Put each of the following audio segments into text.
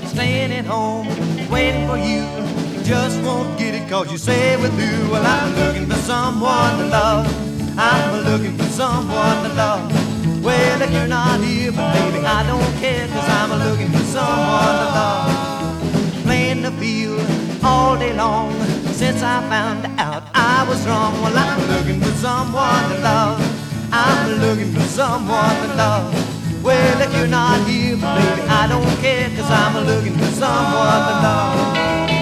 staying at home, waiting for you. Just won't get it 'cause you say we're through. Well, I'm looking for someone to love. I'm looking for someone to love. Well, if you're not here, but baby, I don't care 'cause I'm looking for someone to love. Playing the field all day long since I found out I was wrong. Well, I'm looking for someone to love. I'm looking for someone to love. Well, if you're not here, but baby, I don't care 'cause I'm looking for someone to love.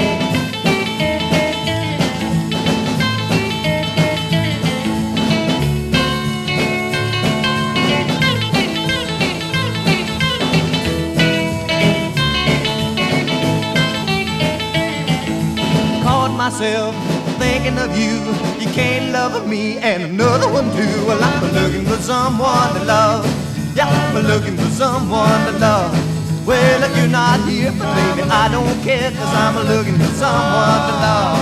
Myself thinking of you. You can't love me and another one too. Well, I'm looking for someone to love. Yeah, I'm looking for someone to love. Well, if you're not here, but baby, I don't care 'cause I'm looking for someone to love.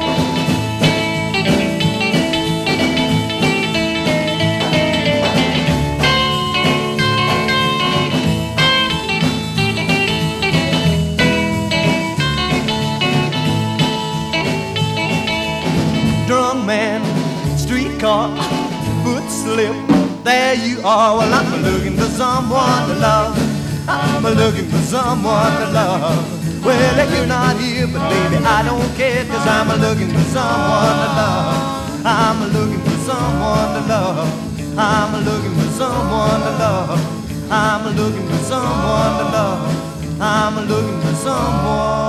Drunk man, streetcar, foot slip, there you are. Well, I'm looking for someone to love. I'm looking for someone to love. Well, if you're not here, but baby, I don't care 'cause I'm looking for someone to love. I'm looking for someone to love. I'm looking for someone to love. I'm looking for someone to love. I'm looking for someone